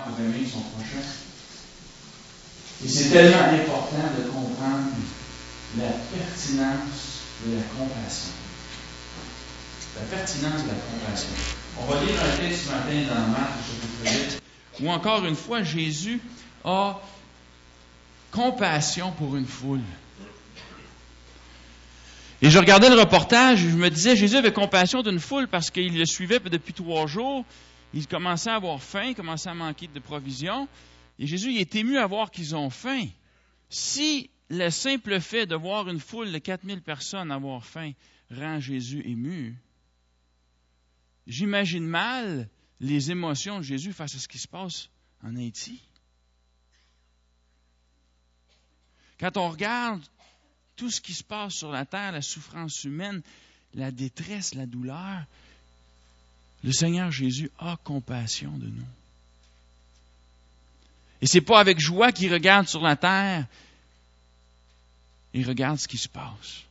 pour aimer son prochain. Et c'est tellement important de comprendre la pertinence de la compassion. La pertinence de la compassion. On va lire un texte ce matin dans Marc, chapitre 8, où encore une fois, Jésus a compassion pour une foule. Et je regardais le reportage et je me disais, Jésus avait compassion d'une foule parce qu'il le suivait depuis 3 jours. Il commençait à avoir faim, il commençait à manquer de provisions. Et Jésus, il est ému à voir qu'ils ont faim. Si le simple fait de voir une foule de 4000 personnes avoir faim rend Jésus ému, j'imagine mal les émotions de Jésus face à ce qui se passe en Haïti. Quand on regarde tout ce qui se passe sur la terre, la souffrance humaine, la détresse, la douleur, le Seigneur Jésus a compassion de nous. Et c'est pas avec joie qu'il regarde sur la terre, il regarde ce qui se passe.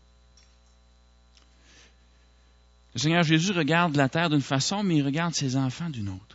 Le Seigneur Jésus regarde la terre d'une façon, mais il regarde ses enfants d'une autre.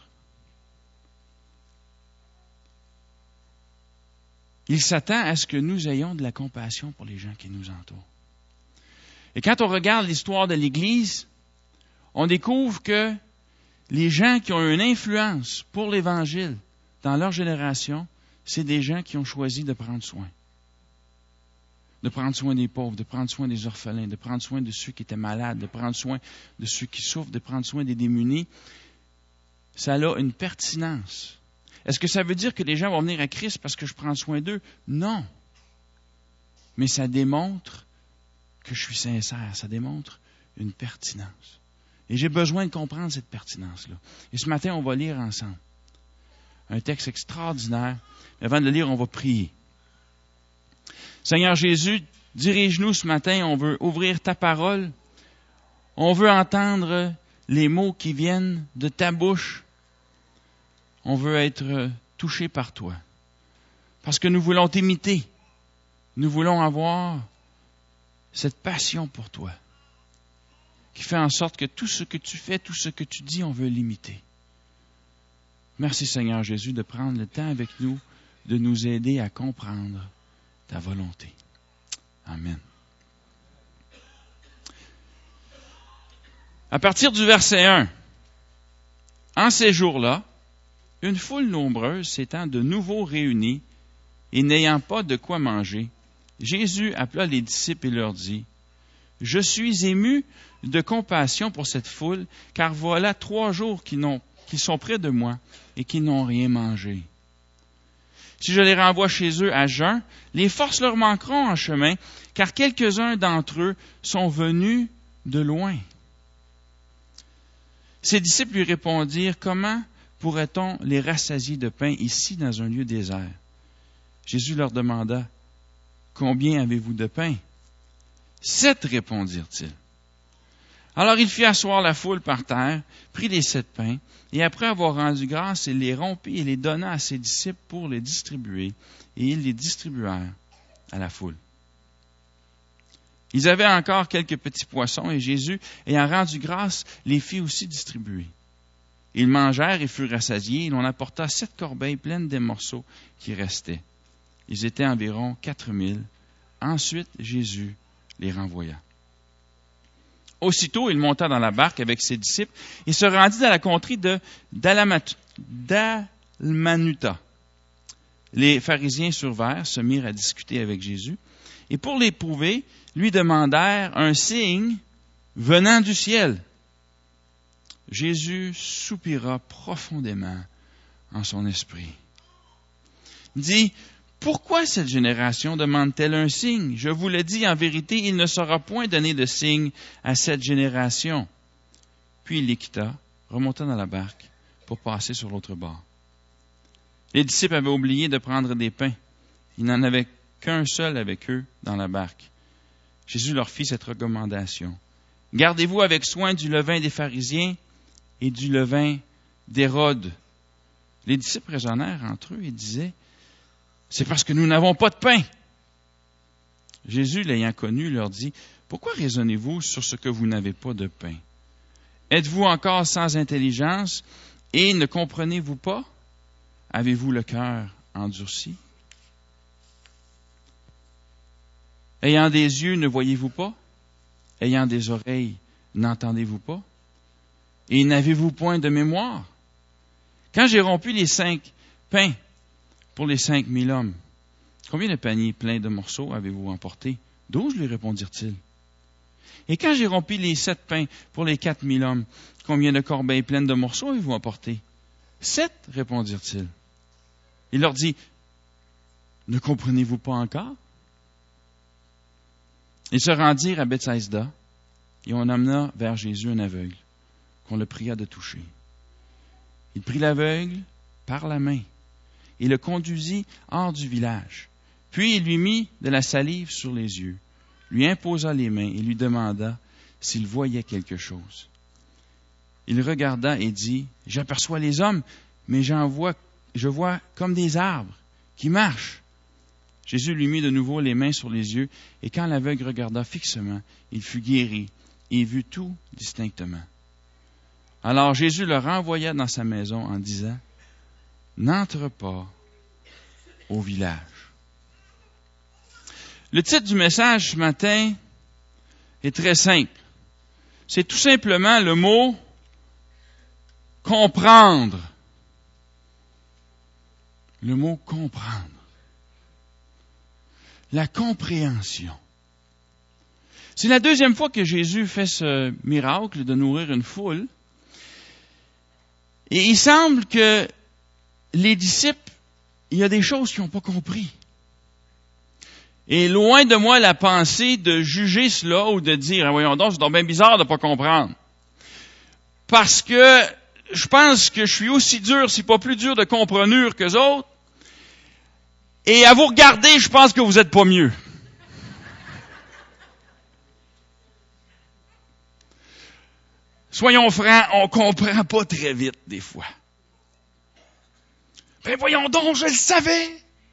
Il s'attend à ce que nous ayons de la compassion pour les gens qui nous entourent. Et quand on regarde l'histoire de l'Église, on découvre que les gens qui ont une influence pour l'Évangile dans leur génération, c'est des gens qui ont choisi de prendre soin. De prendre soin des pauvres, de prendre soin des orphelins, de prendre soin de ceux qui étaient malades, de prendre soin de ceux qui souffrent, de prendre soin des démunis. Ça a une pertinence. Est-ce que ça veut dire que les gens vont venir à Christ parce que je prends soin d'eux? Non. Mais ça démontre que je suis sincère. Ça démontre une pertinence. Et j'ai besoin de comprendre cette pertinence-là. Et ce matin, on va lire ensemble un texte extraordinaire. Avant de le lire, on va prier. Seigneur Jésus, dirige-nous ce matin. On veut ouvrir ta parole. On veut entendre les mots qui viennent de ta bouche. On veut être touché par toi. Parce que nous voulons t'imiter. Nous voulons avoir cette passion pour toi qui fait en sorte que tout ce que tu fais, tout ce que tu dis, on veut l'imiter. Merci Seigneur Jésus de prendre le temps avec nous, de nous aider à comprendre ta volonté. Amen. À partir du verset 1, en ces jours-là, une foule nombreuse s'étant de nouveau réunie et n'ayant pas de quoi manger, Jésus appela les disciples et leur dit, « Je suis ému de compassion pour cette foule, car voilà 3 jours qu'ils sont près de moi et qu'ils n'ont rien mangé. Si je les renvoie chez eux à jeun, les forces leur manqueront en chemin, car quelques-uns d'entre eux sont venus de loin. » Ses disciples lui répondirent, « Comment pourrait-on les rassasier de pain ici dans un lieu désert? » Jésus leur demanda, « Combien avez-vous de pain? » « 7, répondirent-ils. Alors il fit asseoir la foule par terre, prit les 7 pains, et après avoir rendu grâce, il les rompit et les donna à ses disciples pour les distribuer, et ils les distribuèrent à la foule. Ils avaient encore quelques petits poissons, et Jésus, ayant rendu grâce, les fit aussi distribuer. Ils mangèrent et furent rassasiés, et l'on apporta 7 corbeilles pleines des morceaux qui restaient. Ils étaient environ 4000. Ensuite, Jésus les renvoya. Aussitôt, il monta dans la barque avec ses disciples et se rendit dans la contrée de Dalmanuta. Les pharisiens survinrent, se mirent à discuter avec Jésus, et pour l'éprouver, lui demandèrent un signe venant du ciel. Jésus soupira profondément en son esprit. Il dit, « Pourquoi cette génération demande-t-elle un signe? Je vous le dis, en vérité, il ne sera point donné de signe à cette génération. » Puis il les quitta, remonta dans la barque pour passer sur l'autre bord. Les disciples avaient oublié de prendre des pains. Il n'en avait qu'un seul avec eux dans la barque. Jésus leur fit cette recommandation. « Gardez-vous avec soin du levain des pharisiens et du levain d'Hérode. » Les disciples raisonnèrent entre eux et disaient, « C'est parce que nous n'avons pas de pain. » Jésus, l'ayant connu, leur dit, « Pourquoi raisonnez-vous sur ce que vous n'avez pas de pain? Êtes-vous encore sans intelligence et ne comprenez-vous pas? avez-vous le cœur endurci? Ayant des yeux, ne voyez-vous pas? Ayant des oreilles, n'entendez-vous pas? Et n'avez-vous point de mémoire? Quand j'ai rompu les 5 pains pour les 5000 hommes, combien de paniers pleins de morceaux avez-vous emporté? 12, lui répondirent-ils. Et quand j'ai rompu les 7 pains pour les 4000 hommes, combien de corbeilles pleines de morceaux avez-vous emporté? 7, répondirent-ils. Il leur dit, ne comprenez-vous pas encore? Ils se rendirent à Bethsaïda, et on amena vers Jésus un aveugle, qu'on le pria de toucher. Il prit l'aveugle par la main, et le conduisit hors du village. Puis il lui mit de la salive sur les yeux, lui imposa les mains et lui demanda s'il voyait quelque chose. Il regarda et dit, « J'aperçois les hommes, mais je vois comme des arbres qui marchent. » Jésus lui mit de nouveau les mains sur les yeux, et quand l'aveugle regarda fixement, il fut guéri et vit tout distinctement. Alors Jésus le renvoya dans sa maison en disant, « N'entre pas au village. » Le titre du message ce matin est très simple. C'est tout simplement le mot « comprendre ». Le mot « comprendre ». La compréhension. C'est la deuxième fois que Jésus fait ce miracle de nourrir une foule. Et il semble que les disciples, il y a des choses qu'ils n'ont pas compris. Et loin de moi la pensée de juger cela ou de dire, ah, voyons donc, c'est donc bien bizarre de ne pas comprendre. Parce que je pense que je suis aussi dur, si pas plus dur de comprendre qu'eux autres. Et à vous regarder, je pense que vous n'êtes pas mieux. Soyons francs, on comprend pas très vite des fois. Ben voyons donc, je le savais.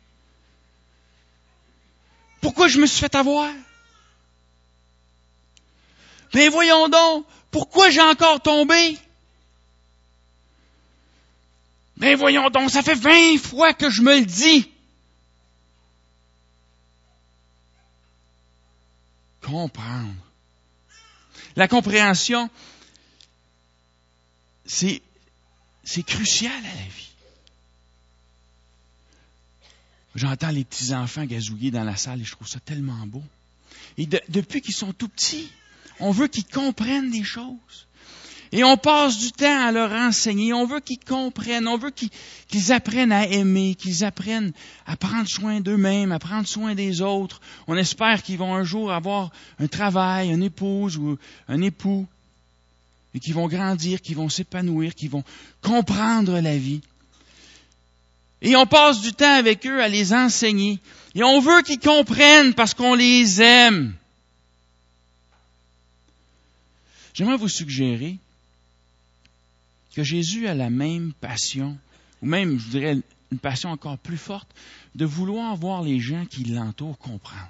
Pourquoi je me suis fait avoir? Ben voyons donc, pourquoi j'ai encore tombé? Ben voyons donc, ça fait 20 fois que je me le dis. Comprendre. La compréhension, c'est crucial à la vie. J'entends les petits-enfants gazouiller dans la salle et je trouve ça tellement beau. Et depuis qu'ils sont tout petits, on veut qu'ils comprennent des choses. Et on passe du temps à leur enseigner. On veut qu'ils comprennent. On veut qu'ils apprennent à aimer, qu'ils apprennent à prendre soin d'eux-mêmes, à prendre soin des autres. On espère qu'ils vont un jour avoir un travail, une épouse ou un époux. Et qu'ils vont grandir, qu'ils vont s'épanouir, qu'ils vont comprendre la vie. Et on passe du temps avec eux à les enseigner. Et on veut qu'ils comprennent parce qu'on les aime. J'aimerais vous suggérer que Jésus a la même passion, ou même, je dirais, une passion encore plus forte, de vouloir voir les gens qui l'entourent comprendre.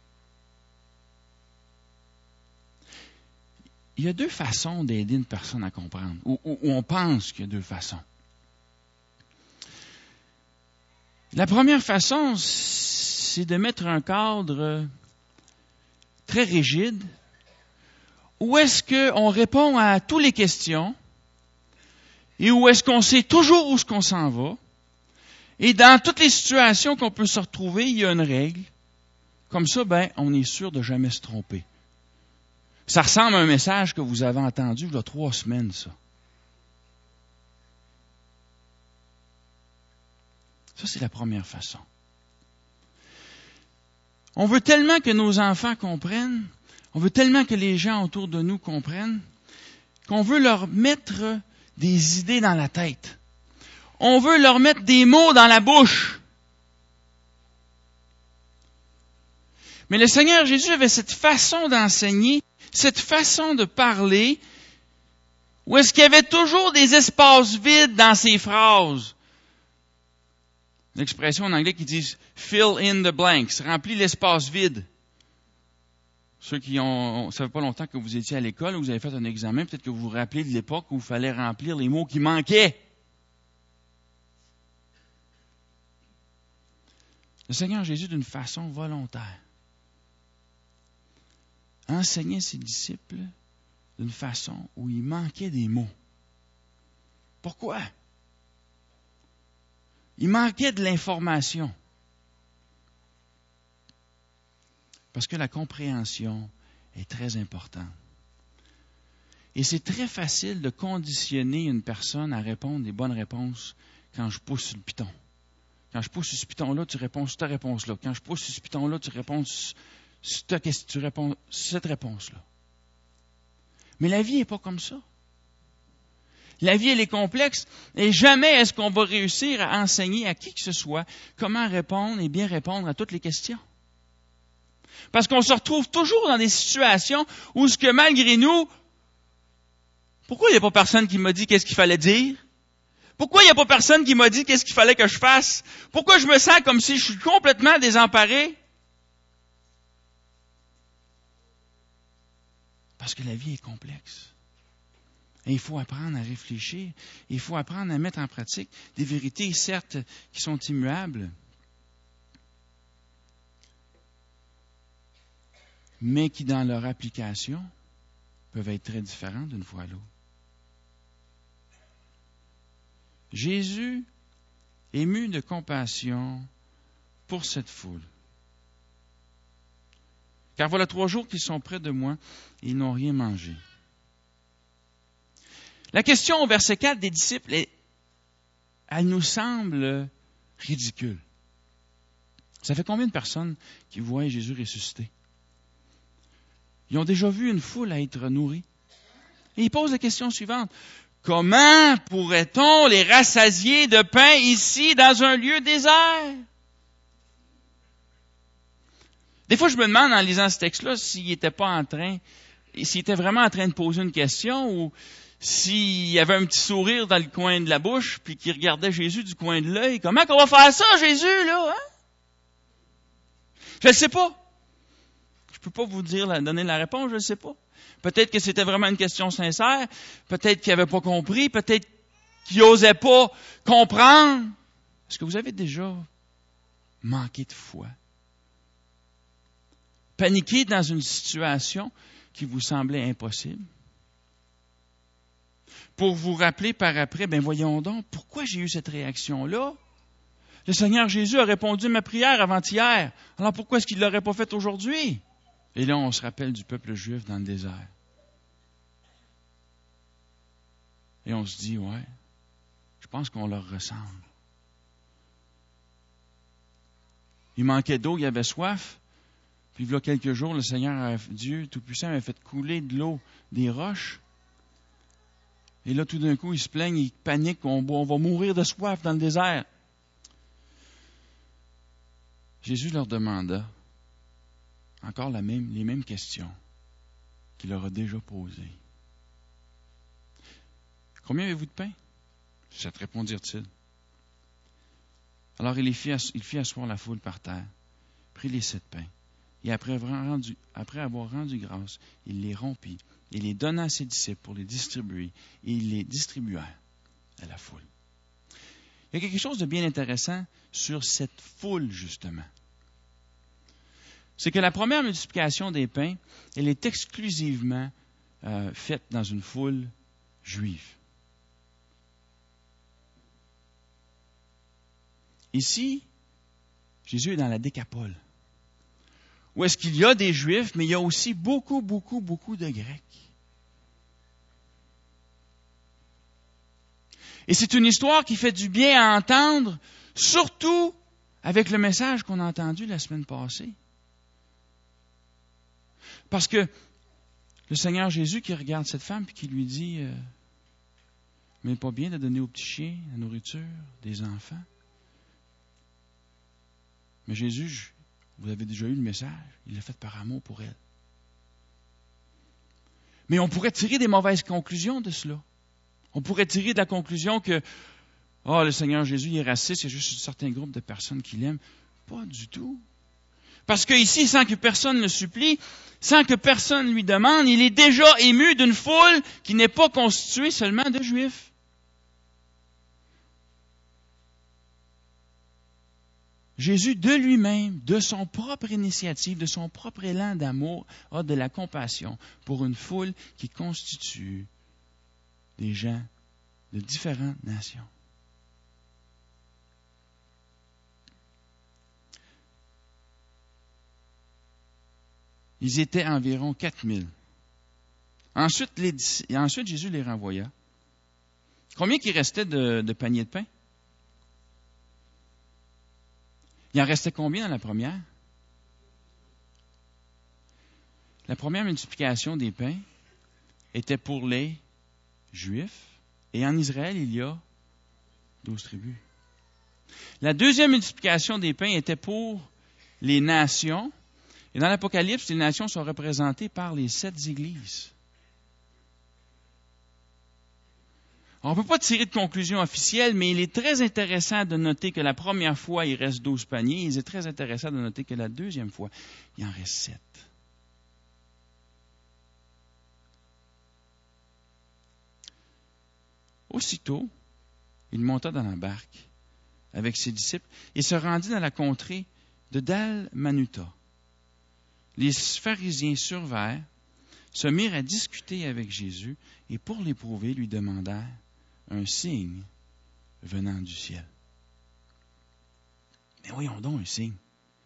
Il y a 2 façons d'aider une personne à comprendre, ou on pense qu'il y a 2 façons. La première façon, c'est de mettre un cadre très rigide, où est-ce qu'on répond à toutes les questions, et où est-ce qu'on sait toujours où est-ce qu'on s'en va, et dans toutes les situations qu'on peut se retrouver, il y a une règle. Comme ça, on est sûr de jamais se tromper. Ça ressemble à un message que vous avez entendu il y a 3 semaines, ça. Ça, c'est la première façon. On veut tellement que nos enfants comprennent, on veut tellement que les gens autour de nous comprennent, qu'on veut leur mettre des idées dans la tête. On veut leur mettre des mots dans la bouche. Mais le Seigneur Jésus avait cette façon d'enseigner, cette façon de parler, où est-ce qu'il y avait toujours des espaces vides dans ses phrases. L'expression en anglais qui dit « fill in the blanks », remplit l'espace vide. Ceux qui ça fait pas longtemps que vous étiez à l'école, ou vous avez fait un examen, peut-être que vous vous rappelez de l'époque où il fallait remplir les mots qui manquaient. Le Seigneur Jésus, d'une façon volontaire, enseignait ses disciples d'une façon où il manquait des mots. Pourquoi? Il manquait de l'information. Parce que la compréhension est très importante. Et c'est très facile de conditionner une personne à répondre des bonnes réponses quand je pousse sur le piton. Quand je pousse sur ce piton-là, tu réponds cette réponse-là. Quand je pousse sur ce piton-là, tu réponds cette réponse-là. Mais la vie n'est pas comme ça. La vie, elle est complexe et jamais est-ce qu'on va réussir à enseigner à qui que ce soit comment répondre et bien répondre à toutes les questions. Parce qu'on se retrouve toujours dans des situations où ce que malgré nous, pourquoi il n'y a pas personne qui m'a dit qu'est-ce qu'il fallait dire? Pourquoi il n'y a pas personne qui m'a dit qu'est-ce qu'il fallait que je fasse? Pourquoi je me sens comme si je suis complètement désemparé? Parce que la vie est complexe. Et il faut apprendre à réfléchir. Il faut apprendre à mettre en pratique des vérités, certes, qui sont immuables, mais qui, dans leur application, peuvent être très différentes d'une fois à l'autre. Jésus, ému de compassion pour cette foule. Car voilà 3 jours qu'ils sont près de moi et ils n'ont rien mangé. La question au verset 4 des disciples, elle nous semble ridicule. Ça fait combien de personnes qui voient Jésus ressuscité? Ils ont déjà vu une foule à être nourrie. Et ils posent la question suivante. Comment pourrait-on les rassasier de pain ici, dans un lieu désert? Des fois, je me demande, en lisant ce texte-là, s'il était vraiment en train de poser une question ou s'il y avait un petit sourire dans le coin de la bouche puis qu'il regardait Jésus du coin de l'œil. Comment qu'on va faire ça, Jésus, là? Hein? Je ne sais pas. Je ne peux pas vous donner la réponse, je ne sais pas. Peut-être que c'était vraiment une question sincère. Peut-être qu'il n'avait pas compris. Peut-être qu'il n'osait pas comprendre. Est-ce que vous avez déjà manqué de foi? Paniqué dans une situation qui vous semblait impossible? Pour vous rappeler par après, voyons donc, pourquoi j'ai eu cette réaction-là? Le Seigneur Jésus a répondu à ma prière avant-hier. Alors pourquoi est-ce qu'il ne l'aurait pas fait aujourd'hui? Et là, on se rappelle du peuple juif dans le désert. Et on se dit, ouais, je pense qu'on leur ressemble. Il manquait d'eau, il y avait soif. Puis il y a quelques jours, le Seigneur, Dieu Tout-Puissant, avait fait couler de l'eau des roches. Et là, tout d'un coup, ils se plaignent, ils paniquent, on va mourir de soif dans le désert. Jésus leur demanda encore les mêmes questions qu'il leur a déjà posées. Combien avez-vous de pain? 7, répondirent-ils. Alors il fit asseoir la foule par terre, prit les 7 pains, et après avoir rendu grâce, il les rompit, et les donna à ses disciples pour les distribuer, et il les distribua à la foule. Il y a quelque chose de bien intéressant sur cette foule, justement. C'est que la première multiplication des pains, elle est exclusivement faite dans une foule juive. Ici, Jésus est dans la Décapole, où est-ce qu'il y a des Juifs, mais il y a aussi beaucoup de Grecs. Et c'est une histoire qui fait du bien à entendre, surtout avec le message qu'on a entendu la semaine passée. Parce que le Seigneur Jésus qui regarde cette femme et qui lui dit « Mais pas bien de donner aux petits chiens la nourriture des enfants. » Mais Jésus, vous avez déjà eu le message, il l'a fait par amour pour elle. Mais on pourrait tirer des mauvaises conclusions de cela. On pourrait tirer de la conclusion que le Seigneur Jésus il est raciste, il y a juste un certain groupe de personnes qui l'aiment. Pas du tout. Parce que ici, sans que personne le supplie, sans que personne lui demande, il est déjà ému d'une foule qui n'est pas constituée seulement de Juifs. Jésus, de lui-même, de son propre initiative, de son propre élan d'amour, a de la compassion pour une foule qui constitue des gens de différentes nations. Ils étaient environ 4000. Ensuite, Jésus les renvoya. Combien il restait de paniers de pain? Il en restait combien dans la première? La première multiplication des pains était pour les Juifs. Et en Israël, il y a 12 tribus. La deuxième multiplication des pains était pour les nations. Et dans l'Apocalypse, les nations sont représentées par les 7 églises. On ne peut pas tirer de conclusion officielle, mais il est très intéressant de noter que la première fois, il reste 12 paniers. Il est très intéressant de noter que la deuxième fois, il en reste 7. Aussitôt, il monta dans la barque avec ses disciples et se rendit dans la contrée de Dalmanuta. Les pharisiens survinrent, se mirent à discuter avec Jésus et pour l'éprouver, lui demandèrent un signe venant du ciel. Mais voyons donc un signe.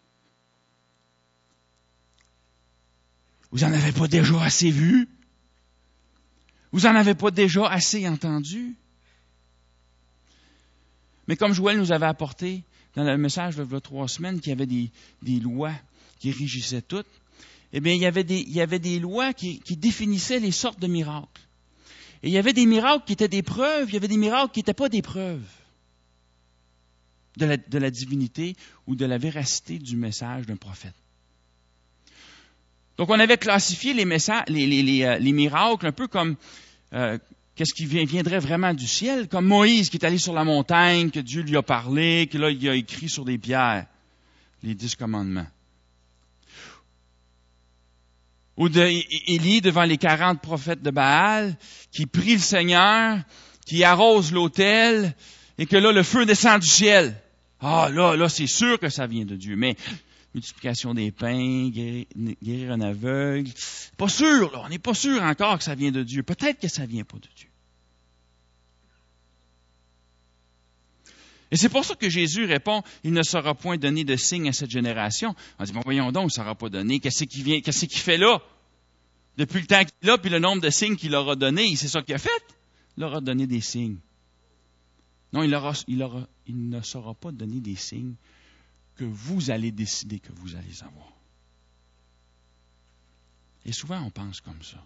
Vous n'en avez pas déjà assez vu? Vous n'en avez pas déjà assez entendu? Mais comme Joël nous avait apporté dans le message de 3 semaines qu'il y avait des lois qui régissaient toutes, eh bien, il y avait des lois qui définissaient les sortes de miracles. Et il y avait des miracles qui étaient des preuves, il y avait des miracles qui n'étaient pas des preuves de la divinité ou de la véracité du message d'un prophète. Donc, on avait classifié les miracles un peu comme qu'est-ce qui viendrait vraiment du ciel, comme Moïse qui est allé sur la montagne, que Dieu lui a parlé, que là, il a écrit sur des pierres les 10 commandements. Ou d'Élie devant les 40 prophètes de Baal, qui prie le Seigneur, qui arrose l'autel, et que là, le feu descend du ciel. Ah, là, c'est sûr que ça vient de Dieu. Mais multiplication des pains, guérir un aveugle, pas sûr, là, on n'est pas sûr encore que ça vient de Dieu. Peut-être que ça vient pas de Dieu. Et c'est pour ça que Jésus répond, il ne sera point donné de signe à cette génération. On dit, bon, voyons donc, ça ne sera pas donné. Qu'est-ce qu'il fait là? Depuis le temps qu'il est là, puis le nombre de signes qu'il leur a donné, c'est ça qu'il a fait? Il leur a donné des signes. Non, il ne saura pas donner des signes que vous allez décider que vous allez avoir. Et souvent, on pense comme ça.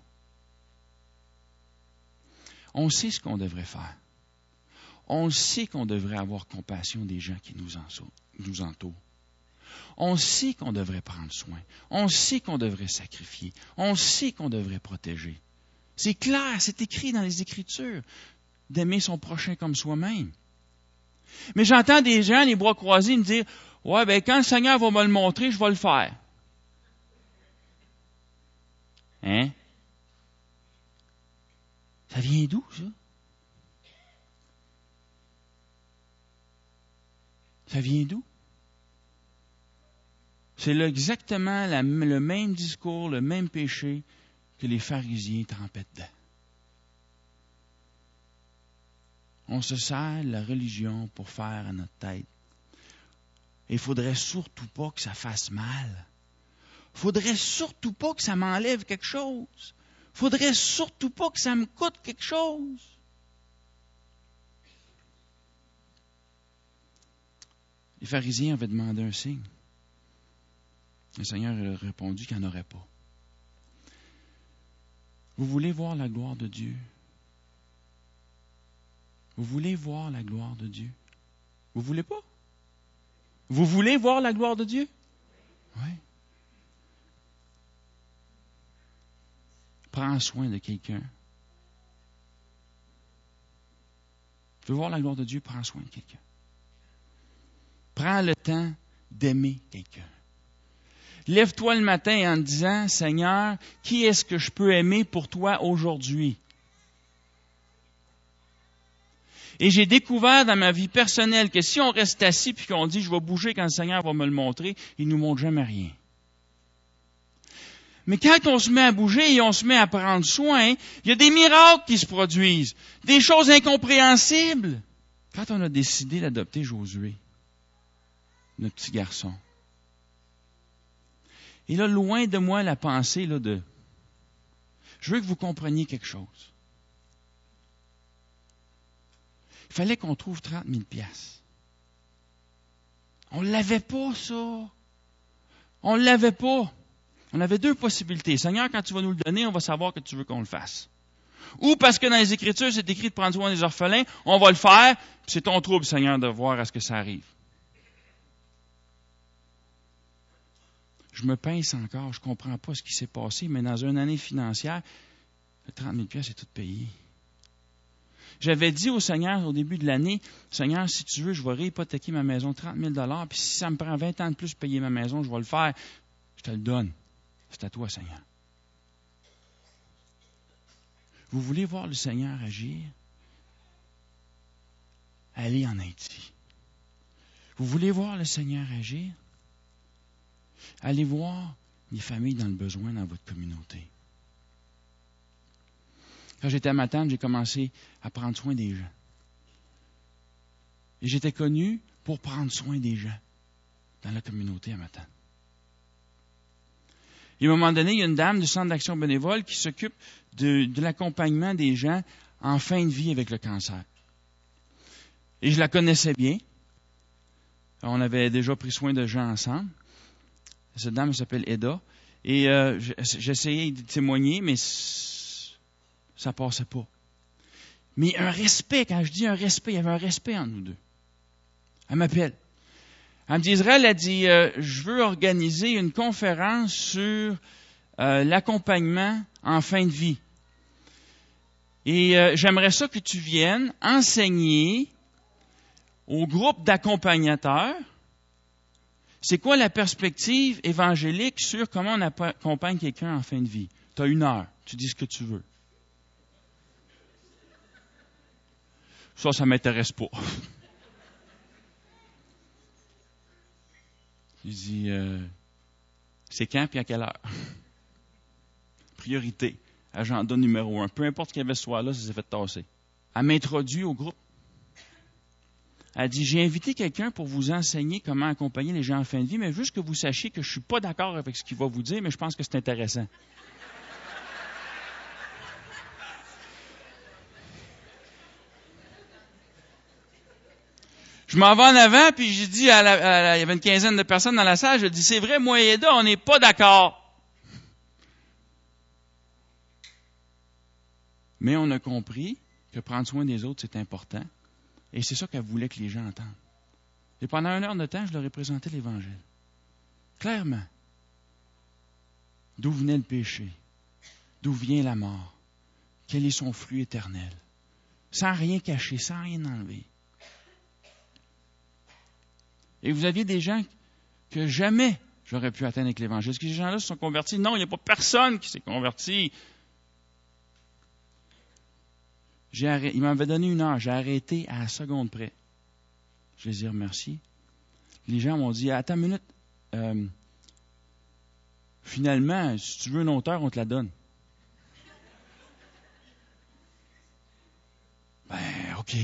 On sait ce qu'on devrait faire. On sait qu'on devrait avoir compassion des gens qui nous entourent. On sait qu'on devrait prendre soin. On sait qu'on devrait sacrifier. On sait qu'on devrait protéger. C'est clair, c'est écrit dans les Écritures, d'aimer son prochain comme soi-même. Mais j'entends des gens, les bras croisés, me dire, « Ouais, ben quand le Seigneur va me le montrer, je vais le faire. » Hein? Ça vient d'où, ça? Ça vient d'où? C'est là exactement le même discours, le même péché que les pharisiens trempaient dedans. On se sert de la religion pour faire à notre tête. Et il ne faudrait surtout pas que ça fasse mal. Il ne faudrait surtout pas que ça m'enlève quelque chose. Il ne faudrait surtout pas que ça me coûte quelque chose. Les pharisiens avaient demandé un signe. Le Seigneur a répondu qu'il n'y en aurait pas. Vous voulez voir la gloire de Dieu? Vous voulez voir la gloire de Dieu? Vous voulez pas? Vous voulez voir la gloire de Dieu? Oui. Prends soin de quelqu'un. Tu veux voir la gloire de Dieu? Prends soin de quelqu'un. Prends le temps d'aimer quelqu'un. Lève-toi le matin en te disant, Seigneur, qui est-ce que je peux aimer pour toi aujourd'hui? Et j'ai découvert dans ma vie personnelle que si on reste assis puis qu'on dit « je vais bouger quand le Seigneur va me le montrer », il nous montre jamais rien. Mais quand on se met à bouger et on se met à prendre soin, il y a des miracles qui se produisent, des choses incompréhensibles. Quand on a décidé d'adopter Josué, notre petit garçon, et là, loin de moi la pensée là, de « je veux que vous compreniez quelque chose ». Il fallait qu'on trouve 30 000 piastres. On ne l'avait pas, ça. On ne l'avait pas. On avait deux possibilités. Seigneur, quand tu vas nous le donner, on va savoir que tu veux qu'on le fasse. Ou parce que dans les Écritures, c'est écrit de prendre soin des orphelins, on va le faire, puis c'est ton trouble, Seigneur, de voir à ce que ça arrive. Je me pince encore, je ne comprends pas ce qui s'est passé, mais dans une année financière, le 30 000 piastres, c'est tout payé. J'avais dit au Seigneur au début de l'année, Seigneur, si tu veux, je vais réhypothéquer ma maison 30 000 $, puis si ça me prend 20 ans de plus de payer ma maison, je vais le faire. Je te le donne. C'est à toi, Seigneur. Vous voulez voir le Seigneur agir? Allez en Haïti. Vous voulez voir le Seigneur agir? Allez voir les familles dans le besoin dans votre communauté. Quand j'étais à Matane, j'ai commencé à prendre soin des gens. Et j'étais connu pour prendre soin des gens dans la communauté à Matane. Et à un moment donné, il y a une dame du Centre d'action bénévole qui s'occupe de l'accompagnement des gens en fin de vie avec le cancer. Et je la connaissais bien. On avait déjà pris soin de gens ensemble. Cette dame s'appelle Eda. Et j'essayais de témoigner, mais ça passait pas. Mais un respect, quand je dis un respect, il y avait un respect entre nous deux. Elle m'appelle. Elle me dit, Israël, elle dit, je veux organiser une conférence sur l'accompagnement en fin de vie. Et j'aimerais ça que tu viennes enseigner au groupe d'accompagnateurs c'est quoi la perspective évangélique sur comment on accompagne quelqu'un en fin de vie. Tu as 1 heure, tu dis ce que tu veux. Ça ne m'intéresse pas. Il dit, c'est quand puis à quelle heure? Priorité, agenda numéro 1. Peu importe ce qu'il y avait ce soir-là, ça s'est fait tasser. Elle m'introduit au groupe. Elle dit, j'ai invité quelqu'un pour vous enseigner comment accompagner les gens en fin de vie, mais juste que vous sachiez que je ne suis pas d'accord avec ce qu'il va vous dire, mais je pense que c'est intéressant. Je m'en vais en avant, puis j'ai dit il y avait une quinzaine de personnes dans la salle, je dis, c'est vrai, moi et Eda, on n'est pas d'accord. Mais on a compris que prendre soin des autres, c'est important. Et c'est ça qu'elle voulait que les gens entendent. Et pendant 1 heure de temps, je leur ai présenté l'Évangile. Clairement. D'où venait le péché? D'où vient la mort? Quel est son fruit éternel? Sans rien cacher, sans rien enlever. Et vous aviez des gens que jamais j'aurais pu atteindre avec l'Évangile. Est-ce que ces gens-là se sont convertis? Non, il n'y a pas personne qui s'est converti. Il m'avait donné 1 heure. J'ai arrêté à la seconde près. Je les ai remerciés. Les gens m'ont dit, attends une minute. Finalement, si tu veux une auteur, on te la donne. Ben, OK.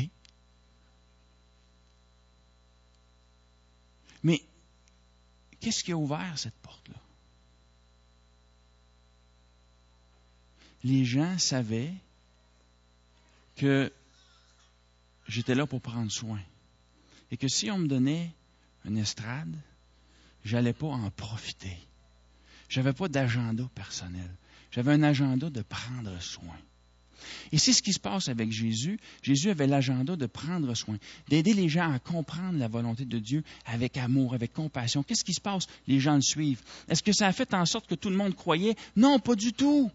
Mais, qu'est-ce qui a ouvert cette porte-là? Les gens savaient que j'étais là pour prendre soin. Et que si on me donnait une estrade, j'allais pas en profiter. J'avais pas d'agenda personnel. J'avais un agenda de prendre soin. Et c'est ce qui se passe avec Jésus. Jésus avait l'agenda de prendre soin, d'aider les gens à comprendre la volonté de Dieu avec amour, avec compassion. Qu'est-ce qui se passe? Les gens le suivent. Est-ce que ça a fait en sorte que tout le monde croyait? Non, pas du tout.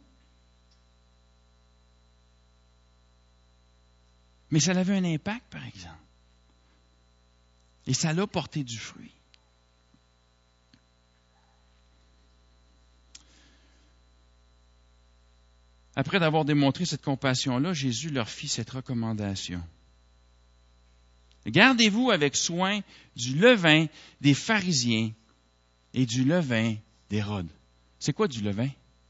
Mais ça avait un impact, par exemple. Et ça l'a porté du fruit. Après d'avoir démontré cette compassion-là, Jésus leur fit cette recommandation. Gardez-vous avec soin du levain des pharisiens et du levain d'Hérode. C'est quoi du levain?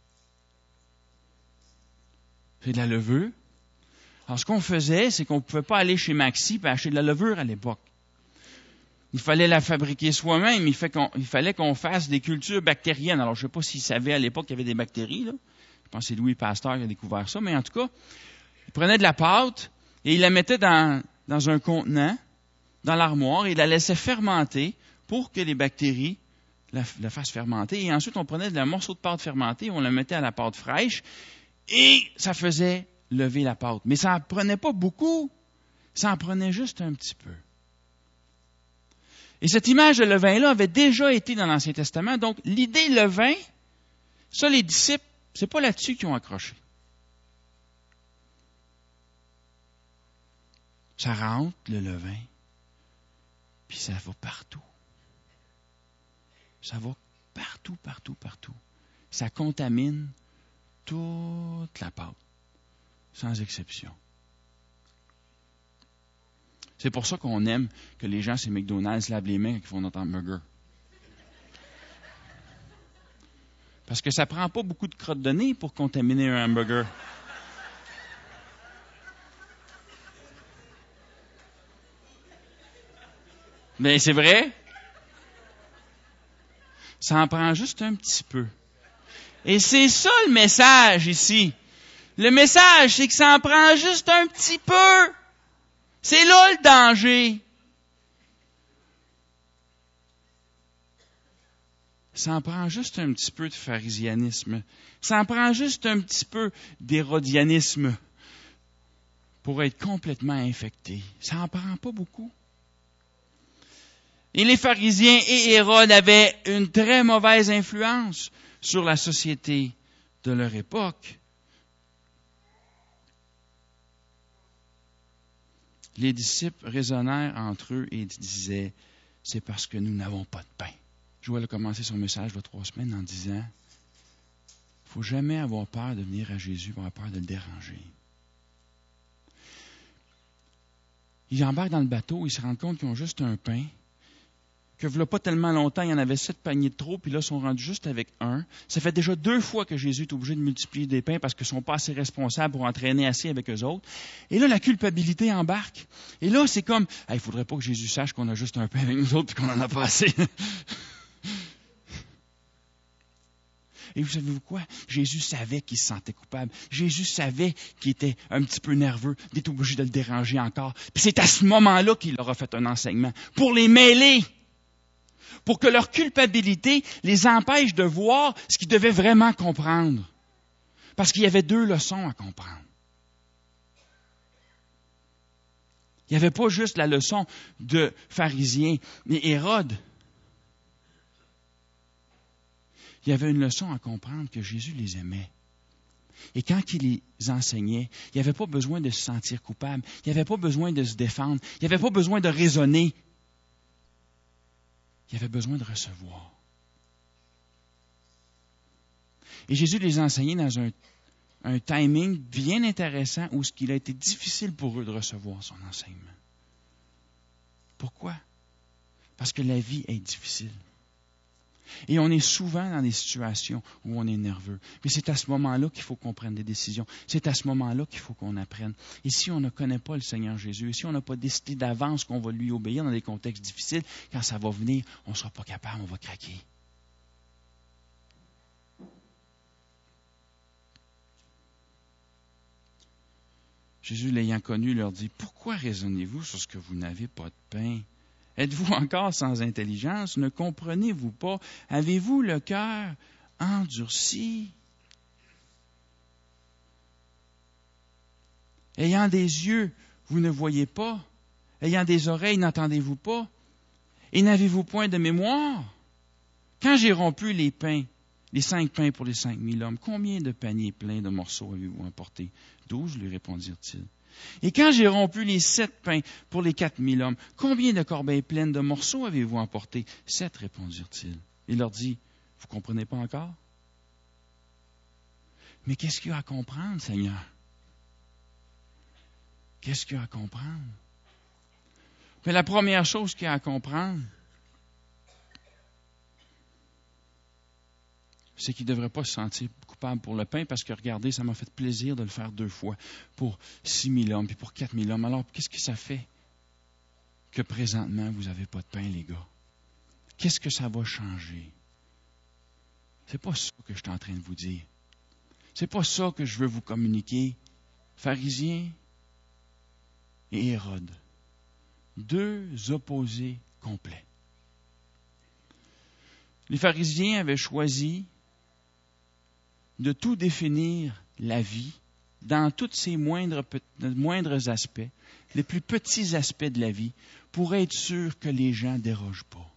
C'est de la levure. Alors, ce qu'on faisait, c'est qu'on ne pouvait pas aller chez Maxi et acheter de la levure à l'époque. Il fallait la fabriquer soi-même. Il fallait qu'on fasse des cultures bactériennes. Alors, je ne sais pas s'ils savaient à l'époque qu'il y avait des bactéries, là. Je pense que c'est Louis Pasteur qui a découvert ça. Mais en tout cas, il prenait de la pâte et il la mettait dans un contenant, dans l'armoire, et il la laissait fermenter pour que les bactéries la fassent fermenter. Et ensuite, on prenait de la morceau de pâte fermentée, on la mettait à la pâte fraîche et ça faisait lever la pâte. Mais ça n'en prenait pas beaucoup. Ça en prenait juste un petit peu. Et cette image de levain-là avait déjà été dans l'Ancien Testament. Donc, l'idée levain, ça, les disciples, c'est pas là-dessus qu'ils ont accroché. Ça rentre, le levain, puis ça va partout. Ça va partout, partout, partout. Ça contamine toute la pâte, sans exception. C'est pour ça qu'on aime que les gens chez McDonald's lavent les mains quand ils font notre hamburger. Parce que ça prend pas beaucoup de crottes de nez pour contaminer un hamburger. Mais c'est vrai. Ça en prend juste un petit peu. Et c'est ça le message ici. Le message, c'est que ça en prend juste un petit peu. C'est là le danger. Ça en prend juste un petit peu de pharisianisme. Ça en prend juste un petit peu d'hérodianisme pour être complètement infecté. Ça en prend pas beaucoup. Et les pharisiens et Hérode avaient une très mauvaise influence sur la société de leur époque. Les disciples raisonnèrent entre eux et disaient, c'est parce que nous n'avons pas de pain. Joël a commencé son message il y a 3 semaines en disant, il ne faut jamais avoir peur de venir à Jésus, avoir peur de le déranger. Ils embarquent dans le bateau, ils se rendent compte qu'ils ont juste un pain, que voilà pas tellement longtemps, il y en avait 7 paniers de trop, puis là, ils sont rendus juste avec un. Ça fait déjà 2 fois que Jésus est obligé de multiplier des pains parce qu'ils ne sont pas assez responsables pour entraîner assez avec eux autres. Et là, la culpabilité embarque. Et là, c'est comme, il ne faudrait pas que Jésus sache qu'on a juste un pain avec nous autres et qu'on n'en a pas assez. Et vous savez quoi? Jésus savait qu'il se sentait coupable. Jésus savait qu'il était un petit peu nerveux, d'être obligé de le déranger encore. Puis c'est à ce moment-là qu'il leur a fait un enseignement. Pour les mêler. Pour que leur culpabilité les empêche de voir ce qu'ils devaient vraiment comprendre. Parce qu'il y avait 2 leçons à comprendre. Il n'y avait pas juste la leçon de pharisiens et Hérode. Il y avait une leçon à comprendre que Jésus les aimait. Et quand il les enseignait, il n'y avait pas besoin de se sentir coupable. Il n'y avait pas besoin de se défendre. Il n'y avait pas besoin de raisonner. Il y avait besoin de recevoir. Et Jésus les enseignait dans un timing bien intéressant où il a été difficile pour eux de recevoir son enseignement. Pourquoi? Parce que la vie est difficile. Et on est souvent dans des situations où on est nerveux. Mais c'est à ce moment-là qu'il faut qu'on prenne des décisions. C'est à ce moment-là qu'il faut qu'on apprenne. Et si on ne connaît pas le Seigneur Jésus, et si on n'a pas décidé d'avance qu'on va lui obéir dans des contextes difficiles, quand ça va venir, on ne sera pas capable, on va craquer. Jésus, l'ayant connu, leur dit, « Pourquoi raisonnez-vous sur ce que vous n'avez pas de pain? Êtes-vous encore sans intelligence? Ne comprenez-vous pas? Avez-vous le cœur endurci? Ayant des yeux, vous ne voyez pas? Ayant des oreilles, n'entendez-vous pas? Et n'avez-vous point de mémoire? Quand j'ai rompu les pains, les 5 pains pour les 5000 hommes, combien de paniers pleins de morceaux avez-vous emporté? 12, lui répondirent-ils. Et quand j'ai rompu les 7 pains pour les 4000 hommes, combien de corbeilles pleines de morceaux avez-vous emporté? 7, répondirent-ils. Il leur dit, vous ne comprenez pas encore? Mais qu'est-ce qu'il y a à comprendre, Seigneur? Qu'est-ce qu'il y a à comprendre? Mais la première chose qu'il y a à comprendre, c'est qu'il ne devrait pas se sentir coupable pour le pain parce que, regardez, ça m'a fait plaisir de le faire 2 fois pour 6 000 hommes puis pour 4 000 hommes. Alors, qu'est-ce que ça fait que présentement, vous n'avez pas de pain, les gars? Qu'est-ce que ça va changer? C'est pas ça que je suis en train de vous dire. C'est pas ça que je veux vous communiquer. Pharisiens et Hérode. 2 opposés complets. Les pharisiens avaient choisi de tout définir la vie dans tous ses moindres aspects, les plus petits aspects de la vie, pour être sûr que les gens ne dérogent pas.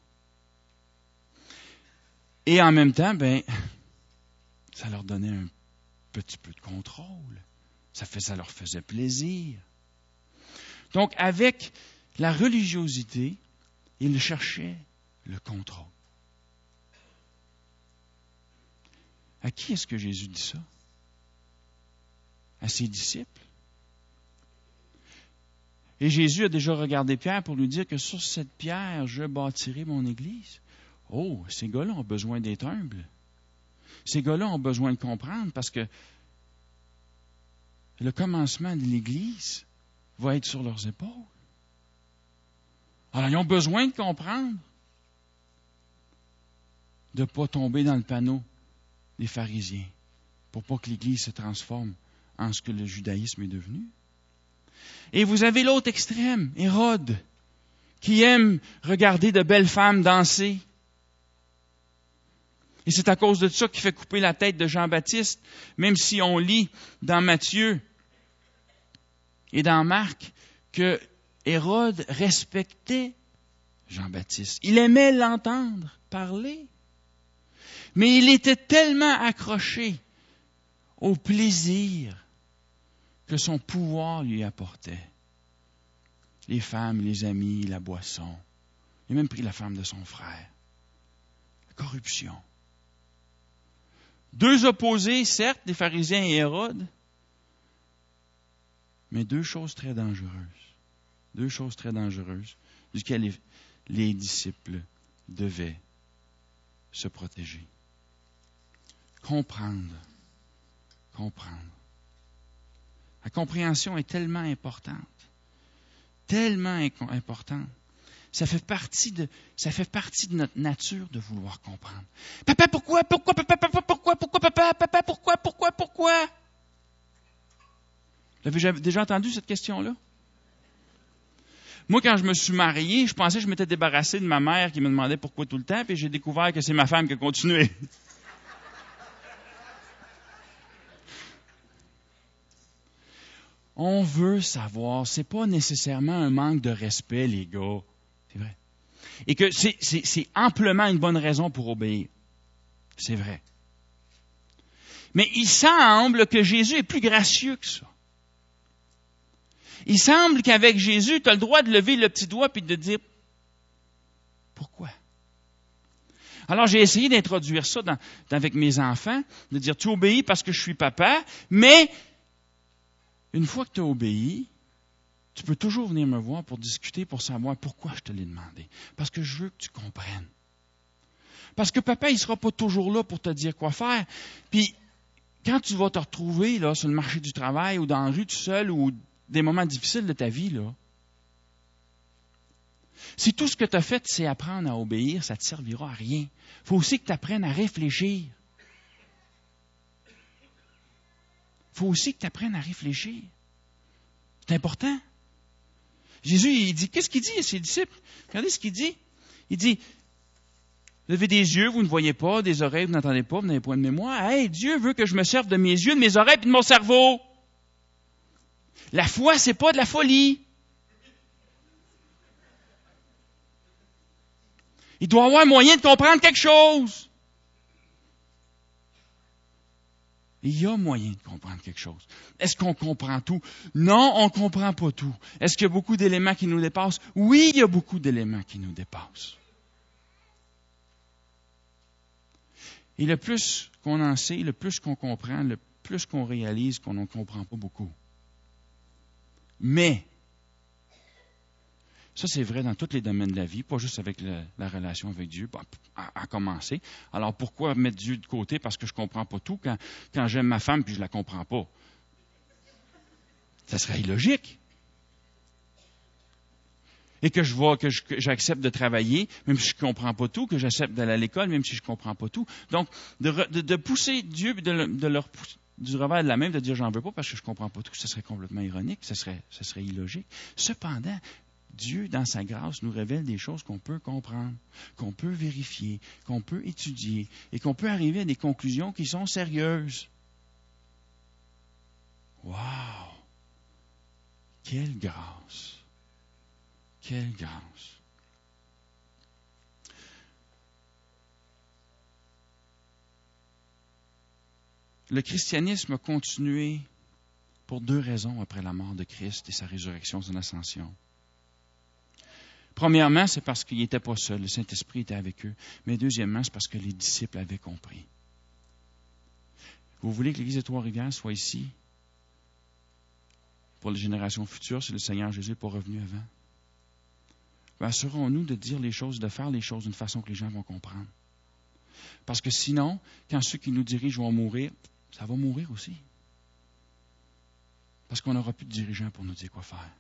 Et en même temps, ça leur donnait un petit peu de contrôle. Ça leur faisait plaisir. Donc, avec la religiosité, ils cherchaient le contrôle. À qui est-ce que Jésus dit ça? À ses disciples. Et Jésus a déjà regardé Pierre pour lui dire que sur cette pierre, je bâtirai mon Église. Oh, ces gars-là ont besoin d'être humbles. Ces gars-là ont besoin de comprendre parce que le commencement de l'Église va être sur leurs épaules. Alors, ils ont besoin de comprendre, de ne pas tomber dans le panneau des pharisiens, pour pas que l'Église se transforme en ce que le judaïsme est devenu. Et vous avez l'autre extrême, Hérode, qui aime regarder de belles femmes danser. Et c'est à cause de ça qu'il fait couper la tête de Jean-Baptiste, même si on lit dans Matthieu et dans Marc que Hérode respectait Jean-Baptiste. Il aimait l'entendre parler. Mais il était tellement accroché au plaisir que son pouvoir lui apportait. Les femmes, les amis, la boisson. Il a même pris la femme de son frère. La corruption. 2 opposés, certes, les pharisiens et Hérode, mais 2 choses très dangereuses. 2 choses très dangereuses duquel les disciples devaient se protéger. Comprendre. La compréhension est tellement importante. Tellement importante. Ça fait partie de notre nature de vouloir comprendre. Papa, pourquoi? Papa, pourquoi? Vous avez déjà entendu cette question-là? Moi, quand je me suis marié, je pensais que je m'étais débarrassé de ma mère qui me demandait pourquoi tout le temps, puis j'ai découvert que c'est ma femme qui a continué. On veut savoir, c'est pas nécessairement un manque de respect, les gars. C'est vrai. Et que c'est amplement une bonne raison pour obéir. C'est vrai. Mais il semble que Jésus est plus gracieux que ça. Il semble qu'avec Jésus, tu as le droit de lever le petit doigt et de dire « Pourquoi? » Alors, j'ai essayé d'introduire ça avec mes enfants, de dire « Tu obéis parce que je suis papa, mais une fois que tu as obéi, tu peux toujours venir me voir pour discuter, pour savoir pourquoi je te l'ai demandé. Parce que je veux que tu comprennes. Parce que papa, il ne sera pas toujours là pour te dire quoi faire. Puis, quand tu vas te retrouver là, sur le marché du travail ou dans la rue tout seul ou des moments difficiles de ta vie, là, si tout ce que tu as fait, c'est apprendre à obéir, ça ne te servira à rien. Il faut aussi que tu apprennes à réfléchir. Il faut aussi que tu apprennes à réfléchir. C'est important. Jésus, il dit, qu'est-ce qu'il dit à ses disciples? Regardez ce qu'il dit. Il dit, vous avez des yeux, vous ne voyez pas, des oreilles, vous n'entendez pas, vous n'avez point de mémoire. Hey, Dieu veut que je me serve de mes yeux, de mes oreilles et de mon cerveau. La foi, c'est pas de la folie. Il doit avoir moyen de comprendre quelque chose. Il y a moyen de comprendre quelque chose. Est-ce qu'on comprend tout? Non, on ne comprend pas tout. Est-ce qu'il y a beaucoup d'éléments qui nous dépassent? Oui, il y a beaucoup d'éléments qui nous dépassent. Et le plus qu'on en sait, le plus qu'on comprend, le plus qu'on réalise qu'on ne comprend pas beaucoup. Mais, Ça, c'est vrai dans tous les domaines de la vie, pas juste avec la relation avec Dieu, à commencer. Alors, pourquoi mettre Dieu de côté parce que je ne comprends pas tout quand j'aime ma femme puis je ne la comprends pas? Ça serait illogique. Et que j'accepte de travailler, même si je ne comprends pas tout, que j'accepte d'aller à l'école, même si je ne comprends pas tout. Donc, de pousser Dieu, de leur pousser du revers de la main, de dire j'en veux pas parce que je ne comprends pas tout, ce serait complètement ironique, ce serait illogique. Cependant, Dieu, dans sa grâce, nous révèle des choses qu'on peut comprendre, qu'on peut vérifier, qu'on peut étudier et qu'on peut arriver à des conclusions qui sont sérieuses. Wow! Quelle grâce! Quelle grâce! Le christianisme a continué pour 2 raisons après la mort de Christ et sa résurrection, son ascension. Premièrement, c'est parce qu'il n'était pas seul, le Saint-Esprit était avec eux. Mais deuxièmement, c'est parce que les disciples avaient compris. Vous voulez que l'Église de Trois-Rivières soit ici pour les générations futures si le Seigneur Jésus n'est pas revenu avant? Assurons-nous de dire les choses, de faire les choses d'une façon que les gens vont comprendre. Parce que sinon, quand ceux qui nous dirigent vont mourir, ça va mourir aussi. Parce qu'on n'aura plus de dirigeants pour nous dire quoi faire.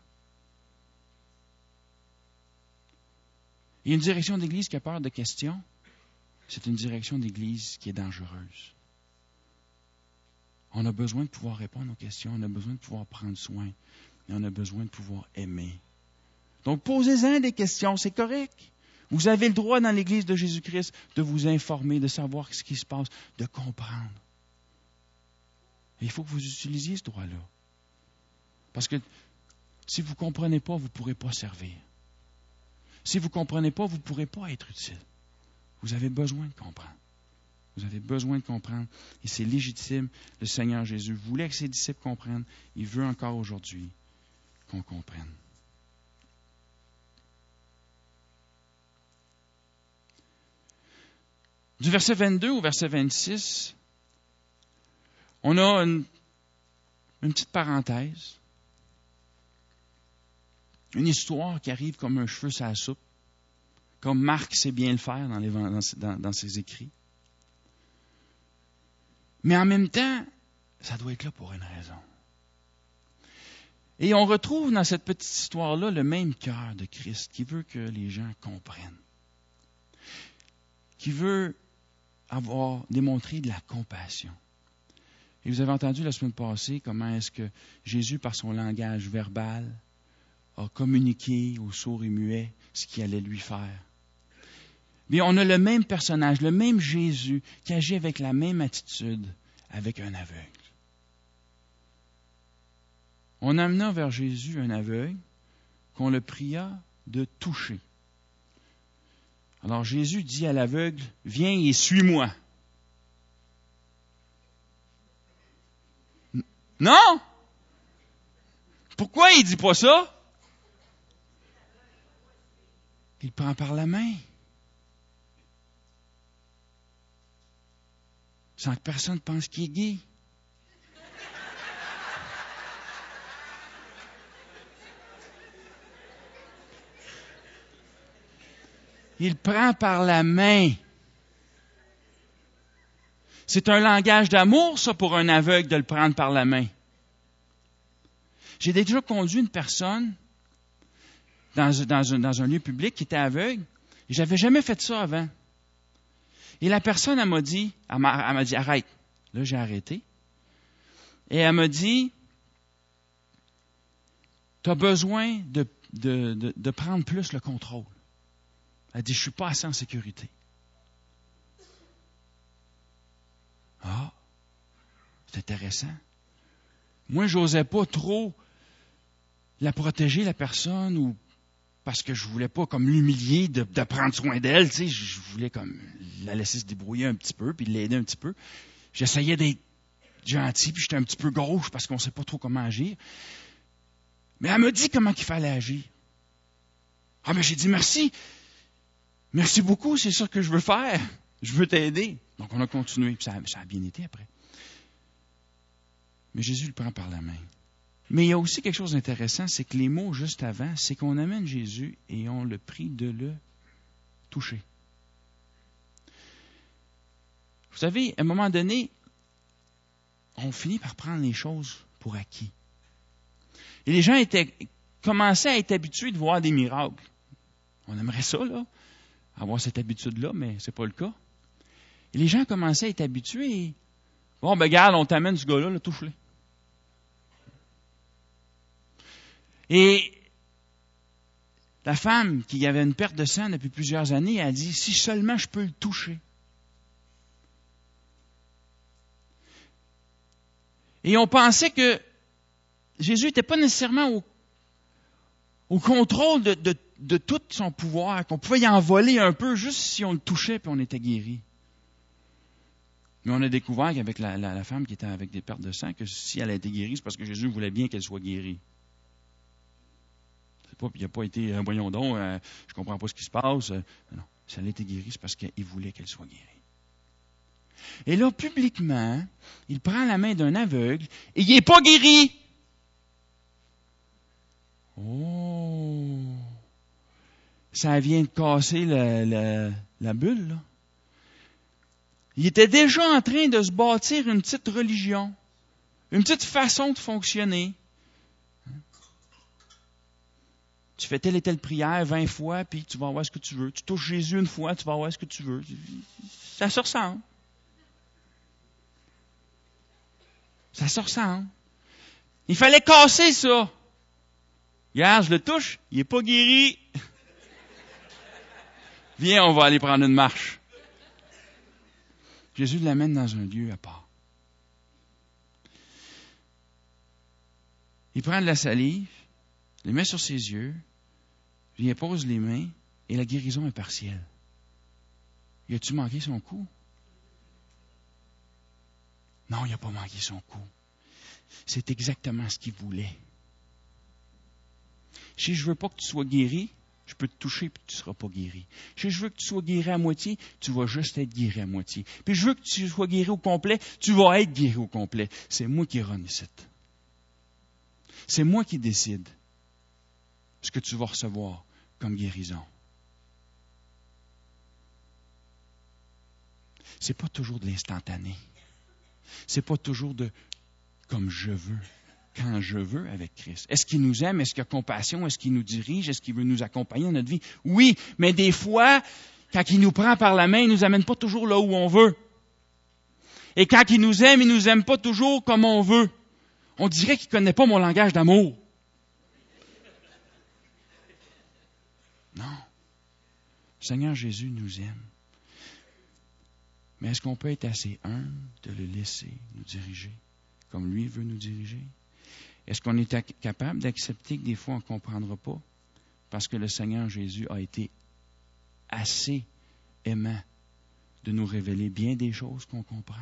Il y a une direction d'Église qui a peur de questions. C'est une direction d'Église qui est dangereuse. On a besoin de pouvoir répondre aux questions, on a besoin de pouvoir prendre soin, et on a besoin de pouvoir aimer. Donc, posez-en des questions, c'est correct. Vous avez le droit dans l'Église de Jésus-Christ de vous informer, de savoir ce qui se passe, de comprendre. Et il faut que vous utilisiez ce droit-là. Parce que si vous ne comprenez pas, vous ne pourrez pas servir. Si vous ne comprenez pas, vous ne pourrez pas être utile. Vous avez besoin de comprendre. Vous avez besoin de comprendre. Et c'est légitime. Le Seigneur Jésus voulait que ses disciples comprennent. Il veut encore aujourd'hui qu'on comprenne. Du verset 22 au verset 26, on a une petite parenthèse. Une histoire qui arrive comme un cheveu sur la soupe, comme Marc sait bien le faire dans ses écrits. Mais en même temps, ça doit être là pour une raison. Et on retrouve dans cette petite histoire-là le même cœur de Christ qui veut que les gens comprennent, qui veut avoir démontré de la compassion. Et vous avez entendu la semaine passée comment est-ce que Jésus, par son langage verbal, a communiqué aux sourds et muets ce qu'il allait lui faire. Mais on a le même personnage, le même Jésus, qui agit avec la même attitude avec un aveugle. On amena vers Jésus un aveugle qu'on le pria de toucher. Alors Jésus dit à l'aveugle, « Viens et suis-moi. » Non! Pourquoi il ne dit pas ça? Il le prend par la main. Sans que personne pense qu'il est gay. Il le prend par la main. C'est un langage d'amour, ça, pour un aveugle, de le prendre par la main. J'ai déjà conduit une personne dans un lieu public qui était aveugle. Et j'avais jamais fait ça avant. Et la personne, elle m'a dit, arrête. Là, j'ai arrêté. Et elle m'a dit, tu as besoin de prendre plus le contrôle. Elle dit, je suis pas assez en sécurité. Ah, c'est intéressant. Moi, j'osais pas trop la protéger, la personne, ou parce que je voulais pas comme l'humilier de prendre soin d'elle, tu sais, je voulais comme la laisser se débrouiller un petit peu, puis l'aider un petit peu. J'essayais d'être gentil, puis j'étais un petit peu gauche parce qu'on sait pas trop comment agir. Mais elle m'a dit comment il fallait agir. Ah, mais j'ai dit merci. Merci beaucoup, c'est ça que je veux faire. Je veux t'aider. Donc on a continué, puis ça a bien été après. Mais Jésus le prend par la main. Mais il y a aussi quelque chose d'intéressant, c'est que les mots juste avant, c'est qu'on amène Jésus et on le prie de le toucher. Vous savez, à un moment donné, on finit par prendre les choses pour acquis. Et les gens commençaient à être habitués de voir des miracles. On aimerait ça, là, avoir cette habitude-là, mais c'est pas le cas. Et les gens commençaient à être habitués. Et, bon, ben regarde, on t'amène ce gars-là, là, touche-le. Et la femme qui avait une perte de sang depuis plusieurs années a dit, si seulement je peux le toucher. Et on pensait que Jésus n'était pas nécessairement au contrôle de tout son pouvoir, qu'on pouvait y en voler un peu juste si on le touchait puis on était guéri. Mais on a découvert qu'avec la femme qui était avec des pertes de sang, que si elle a été guérie, c'est parce que Jésus voulait bien qu'elle soit guérie. Il n'a pas été, voyons donc, je comprends pas ce qui se passe. Non, si elle a été guérie, c'est parce qu'il voulait qu'elle soit guérie. Et là, publiquement, il prend la main d'un aveugle et il n'est pas guéri. Oh! Ça vient de casser la bulle, là. Il était déjà en train de se bâtir une petite religion, une petite façon de fonctionner. Tu fais telle et telle prière 20 fois, puis tu vas avoir ce que tu veux. Tu touches Jésus une fois, tu vas avoir ce que tu veux. Ça se ressemble. Ça se ressemble. Il fallait casser ça. Regarde, je le touche, il n'est pas guéri. Viens, on va aller prendre une marche. Jésus l'amène dans un lieu à part. Il prend de la salive, le met sur ses yeux, il pose les mains et la guérison est partielle. Y a-tu manqué son coup? Non, il n'a pas manqué son coup. C'est exactement ce qu'il voulait. Si je veux pas que tu sois guéri, je peux te toucher et tu ne seras pas guéri. Si je veux que tu sois guéri à moitié, tu vas juste être guéri à moitié. Puis je veux que tu sois guéri au complet, tu vas être guéri au complet. C'est moi qui run ici. C'est moi qui décide ce que tu vas recevoir comme guérison. C'est pas toujours de l'instantané. C'est pas toujours de comme je veux, quand je veux avec Christ. Est-ce qu'il nous aime? Est-ce qu'il a compassion? Est-ce qu'il nous dirige? Est-ce qu'il veut nous accompagner dans notre vie? Oui, mais des fois, quand il nous prend par la main, il nous amène pas toujours là où on veut. Et quand il nous aime pas toujours comme on veut. On dirait qu'il connaît pas mon langage d'amour. Non. Le Seigneur Jésus nous aime. Mais est-ce qu'on peut être assez humble de le laisser nous diriger comme lui veut nous diriger? Est-ce qu'on est capable d'accepter que des fois on ne comprendra pas? Parce que le Seigneur Jésus a été assez aimant de nous révéler bien des choses qu'on comprend.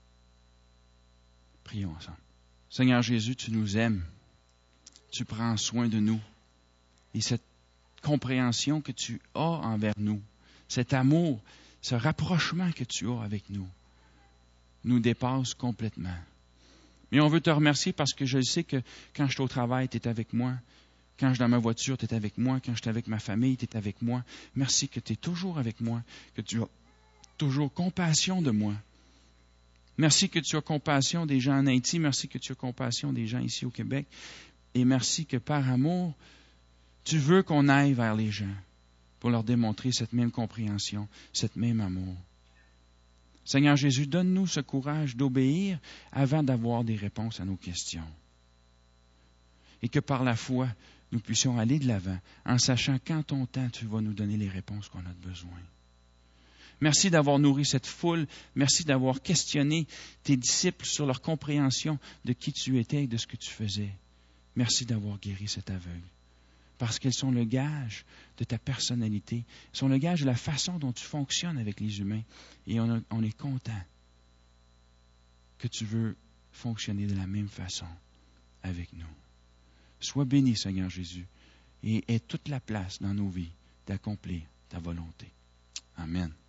Prions ensemble. Seigneur Jésus, tu nous aimes. Tu prends soin de nous. Et cette compréhension que tu as envers nous, cet amour, ce rapprochement que tu as avec nous dépasse complètement. Mais on veut te remercier parce que je sais que quand je suis au travail, tu es avec moi. Quand je suis dans ma voiture, tu es avec moi. Quand je suis avec ma famille, tu es avec moi. Merci que tu es toujours avec moi, que tu as toujours compassion de moi. Merci que tu as compassion des gens en Haïti. Merci que tu as compassion des gens ici au Québec. Et merci que par amour, tu veux qu'on aille vers les gens pour leur démontrer cette même compréhension, cet même amour. Seigneur Jésus, donne-nous ce courage d'obéir avant d'avoir des réponses à nos questions. Et que par la foi, nous puissions aller de l'avant en sachant qu'en ton temps, tu vas nous donner les réponses qu'on a besoin. Merci d'avoir nourri cette foule. Merci d'avoir questionné tes disciples sur leur compréhension de qui tu étais et de ce que tu faisais. Merci d'avoir guéri cet aveugle. Parce qu'elles sont le gage de ta personnalité, elles sont le gage de la façon dont tu fonctionnes avec les humains. Et on est content que tu veux fonctionner de la même façon avec nous. Sois béni, Seigneur Jésus, et aie toute la place dans nos vies d'accomplir ta volonté. Amen.